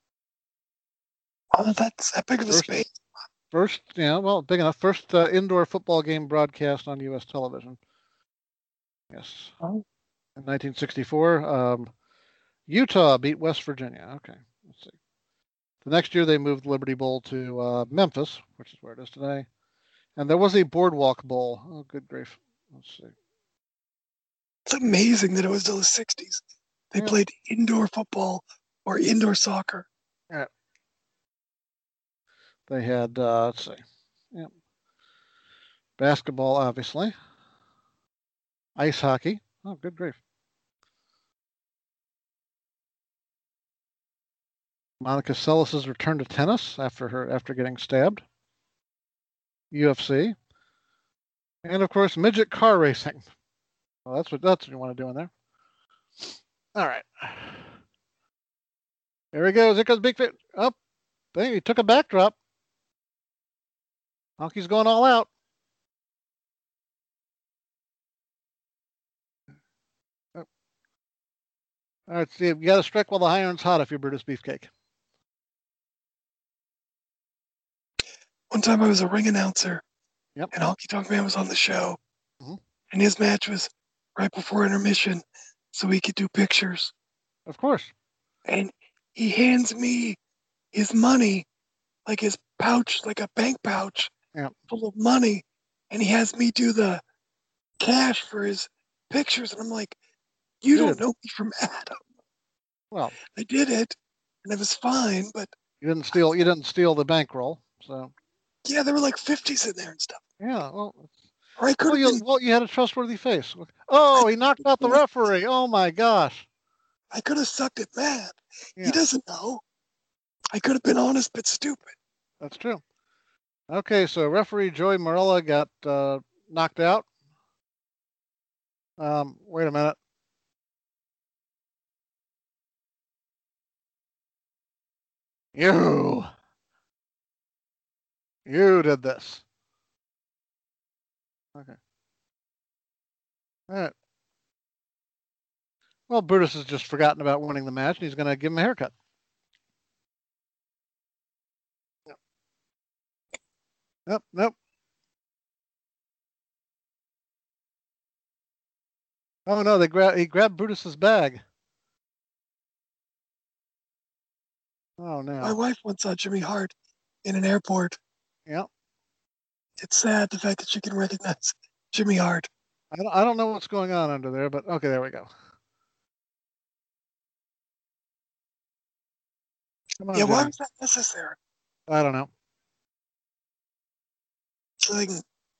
Oh, that's epic of a First, space. First, yeah, well, big enough. First uh, indoor football game broadcast on U S television. Yes. Oh. In nineteen sixty-four. Um, Utah beat West Virginia. Okay, let's see. The next year they moved Liberty Bowl to uh, Memphis, which is where it is today. And there was a Boardwalk Bowl. Oh, good grief. Let's see. It's amazing that it was still the sixties. They Yeah. played indoor football or indoor soccer. Yeah. They had, uh, let's see. Yeah. Basketball, obviously. Ice hockey. Oh, good grief. Monica Seles' return to tennis after her after getting stabbed. U F C. And of course, midget car racing. Well, that's what that's what you want to do in there. All right. There he goes. There goes Big Fit. Up. Oh, he took a backdrop. Honky's going all out. Oh. All right, see, you got to strike while the iron's hot if you're Brutus Beefcake. One time I was a ring announcer, Yep. and Honky Tonk Man was on the show, mm-hmm. and his match was right before intermission, so we could do pictures. Of course. And he hands me his money, like his pouch, like a bank pouch yep. full of money, and he has me do the cash for his pictures, and I'm like, you Dude. don't know me from Adam. Well, I did it, and it was fine, but you didn't steal. You didn't steal the bankroll, so. Yeah, there were like fifties in there and stuff. Yeah, well. Or I could well, have you, been. Well, you had a trustworthy face. Oh, he knocked out the referee. Oh my gosh. I could have sucked it mad. Yeah. He doesn't know. I could have been honest but stupid. That's true. Okay, so referee Joey Morella got uh, knocked out. Um, wait a minute. You. You did this. Okay. All right. Well, Brutus has just forgotten about winning the match, and he's going to give him a haircut. Yep. Nope, nope. Oh no, they gra- he grabbed Brutus's bag. Oh no. My wife once saw Jimmy Hart in an airport. Yep. It's sad the fact that you can recognize Jimmy Hart. I don't, I don't know what's going on under there, but okay, there we go. Come on, yeah, Jimmy. why was that necessary? I don't know. So they can.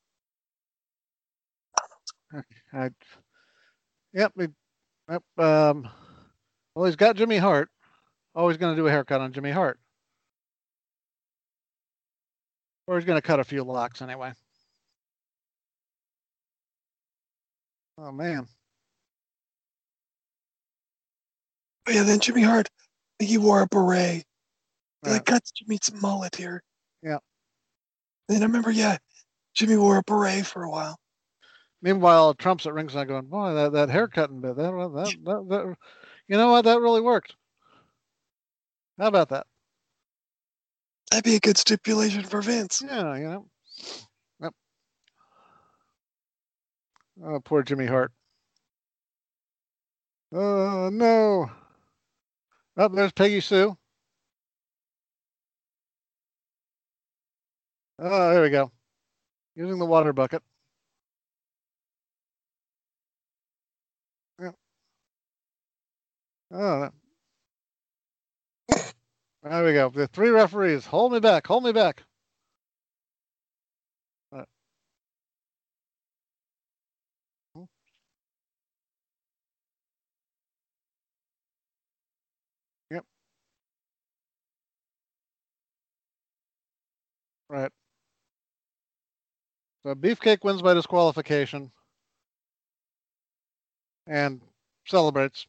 I, yep, we, yep. Um, well, he's got Jimmy Hart. Oh, he's going to do a haircut on Jimmy Hart. Or he's going to cut a few locks anyway. Oh, man. Oh, yeah, then Jimmy Hart, I think he wore a beret. He Right. like cuts Jimmy's mullet here. Yeah. And I remember, yeah, Jimmy wore a beret for a while. Meanwhile, Trump's at ringside going, boy, that, that haircutting bit, that, that, that, that, you know what, that really worked. How about that? That'd be a good stipulation for Vince. Yeah, you know. Yep. Oh, poor Jimmy Hart. Oh, no. Oh, there's Peggy Sue. Oh, there we go. Using the water bucket. Yeah. Oh, there we go. The three referees. Hold me back. Hold me back. Right. Yep. Right. So Beefcake wins by disqualification and celebrates.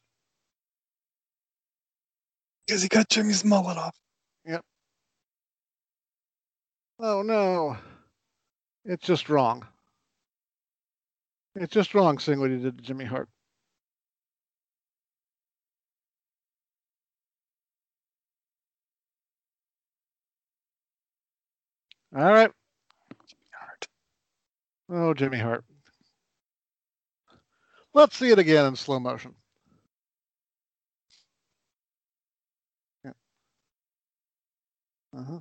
Because he cut Jimmy's mullet off. Yep. Oh, no. It's just wrong. It's just wrong seeing what he did to Jimmy Hart. All right. Hart. Oh, Jimmy Hart. Let's see it again in slow motion. Uh-huh.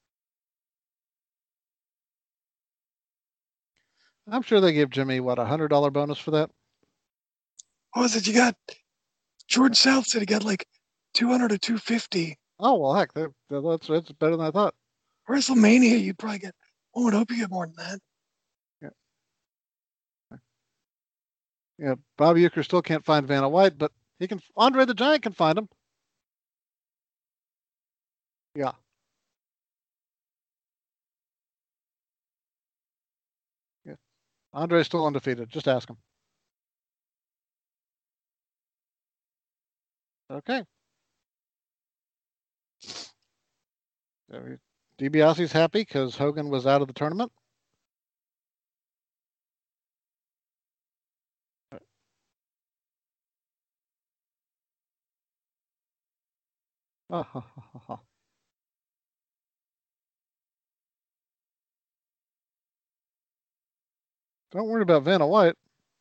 I'm sure they give Jimmy, what, a one hundred dollars bonus for that? What was it? You got George South said he got like two hundred or two fifty. Oh, well, heck, that, that's, that's better than I thought. WrestleMania, you'd probably get, one would hope you get more than that. Yeah. Yeah, Bob Uecker still can't find Vanna White, but he can. Andre the Giant can find him. Yeah. Yeah. Andre's still undefeated. Just ask him. Okay. DiBiase's happy because Hogan was out of the tournament. Oh, ha, ha, ha. Don't worry about Vanna White.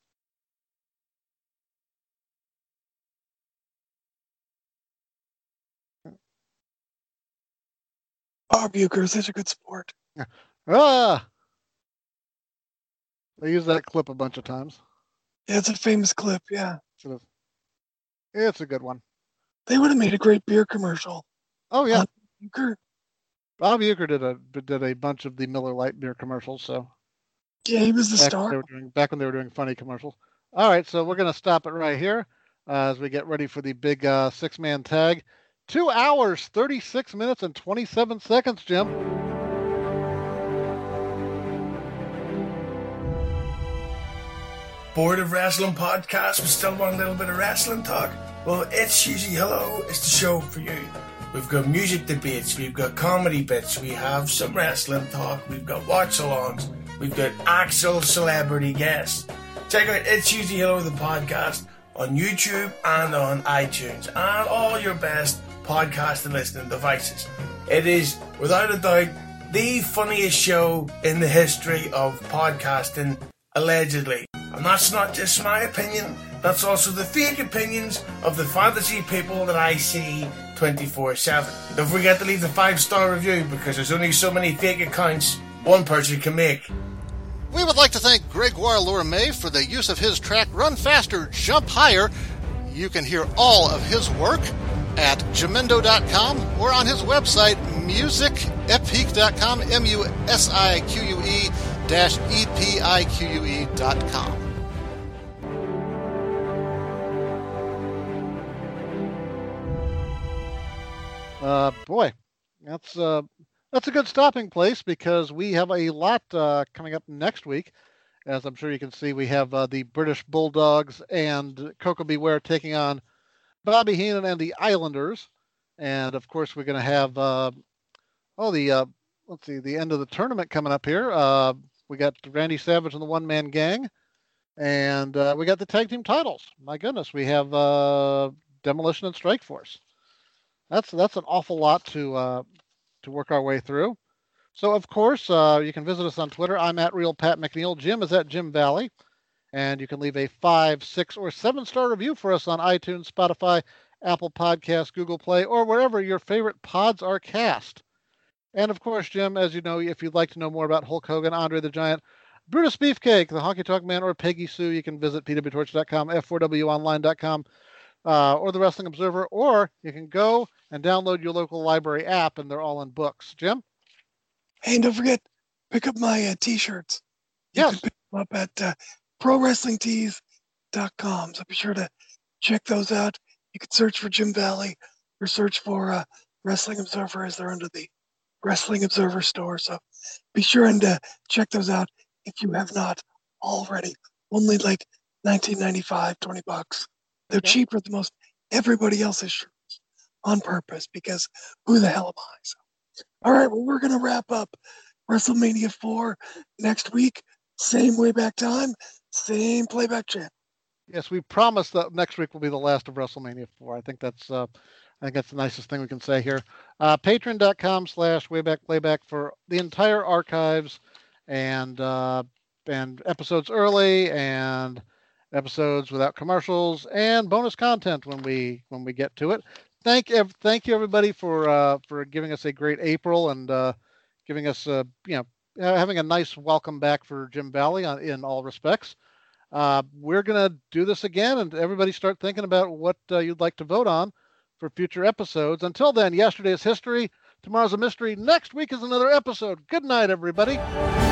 Bob Uecker is such a good sport. Ah! They use that clip a bunch of times. Yeah, it's a famous clip, yeah. It's a good one. They would have made a great beer commercial. Oh, yeah. Uecker. Bob Uecker did a did a bunch of the Miller Lite beer commercials, so. Yeah, he was the back star. When they were doing, back when they were doing funny commercials. All right, so we're going to stop it right here uh, as we get ready for the big uh, six-man tag. Two hours, thirty-six minutes, and twenty-seven seconds, Jim. Bored of wrestling podcasts but still want a little bit of wrestling talk? Well, It's Usually Hello is the show for you. We've got music debates, we've got comedy bits, we have some wrestling talk, we've got watch-alongs, we've got actual celebrity guests. Check out It's Usually Hello, the podcast, on YouTube and on iTunes and all your best podcast and listening devices. It is, without a doubt, the funniest show in the history of podcasting, allegedly. And that's not just my opinion, that's also the fake opinions of the fantasy people that I see twenty-four seven. Don't forget to leave the five-star review because there's only so many fake accounts one person can make. We would like to thank Gregoire Lourmet for the use of his track Run Faster, Jump Higher. You can hear all of his work at jamendo dot com or on his website, music epique dot com, M U S I Q U E dash E P I Q U E dot com. Uh, boy, that's uh, that's a good stopping place because we have a lot uh, coming up next week. As I'm sure you can see, we have uh, the British Bulldogs and Coco Beware taking on Bobby Heenan and the Islanders, and of course we're going to have uh, oh the uh, let's see the end of the tournament coming up here. Uh, we got Randy Savage and the One Man Gang, and uh, we got the tag team titles. My goodness, we have uh, Demolition and Strikeforce. That's that's an awful lot to uh, to work our way through. So of course uh, you can visit us on Twitter. I'm at Real Pat McNeil. Jim is at Jim Valley, and you can leave a five, six, or seven star review for us on iTunes, Spotify, Apple Podcasts, Google Play, or wherever your favorite pods are cast. And of course, Jim, as you know, if you'd like to know more about Hulk Hogan, Andre the Giant, Brutus Beefcake, the Honky Tonk Man, or Peggy Sue, you can visit p w torch dot com, f four w online dot com. Uh, or the Wrestling Observer, or you can go and download your local library app, and they're all in books. Jim? Hey, and don't forget, pick up my uh, T-shirts. You Yes. can pick them up at uh, pro wrestling tees dot com, so be sure to check those out. You can search for Jim Valley or search for uh, Wrestling Observer as they're under the Wrestling Observer store. So be sure and uh, check those out if you have not already. Only like nineteen ninety-five, twenty bucks. They're Okay. cheaper than most everybody else's shirts on purpose because who the hell am I? So, all right, well, we're going to wrap up WrestleMania four next week. Same way back time, same playback channel. Yes, we promise that next week will be the last of WrestleMania four. I think that's uh, I think that's the nicest thing we can say here. Uh, Patreon dot com slash wayback playback for the entire archives and uh, and episodes early and episodes without commercials and bonus content when we when we get to it. thank ev- thank you everybody for uh, for giving us a great April and uh, giving us uh, you know uh, having a nice welcome back for Jim Valley on, in all respects. Uh, we're gonna do this again, and everybody start thinking about what uh, you'd like to vote on for future episodes. Until then, yesterday is history, tomorrow's a mystery, next week is another episode. Good night, everybody.